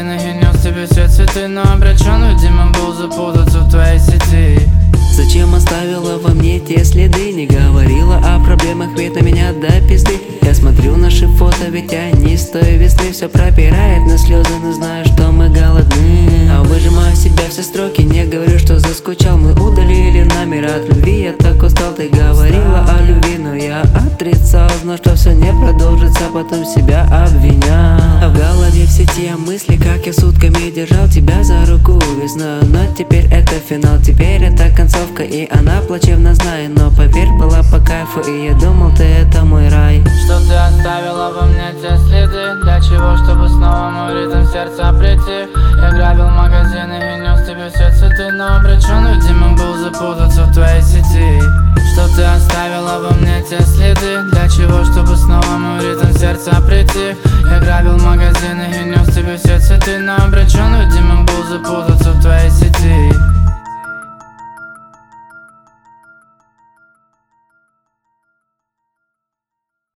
магазинах и нес тебе все цветы, но обречен, видимо, был запутаться в твоей сети. Зачем оставила во мне те следы? Не говорила о проблемах, ведь на меня до пизды. Я смотрю наши фото, ведь они с той весны. Все пропирает на слезы, но знаю, что мы голодны. А выжимаю себя все строки, не говорю, что заскучал. Мы удалили номер от любви, я так устал. Ты говорила о любви, но я отрицал. Знал, что все не продолжится, потом себя обвинял. А в голове все те мысли, как я сутками держал тебя за руку весной. Но теперь это финал, теперь это концовка, и она плачевно знает. Но поверь, была по кайфу, и я думал, ты это мой рай. Что ты оставила во мне те следы? Для чего? Чтобы снова мой ритм сердца прийти. Я грабил магазины и нес тебе все цветы, но обречен, видимо, был запутаться в твоей сети. Что ты оставила во мне те следы? Для чего? Чтобы снова мой ритм сердца прийти. Я грабил магазины и нес тебе все цветы, но обречен, видимо, был запутаться в твоей сети.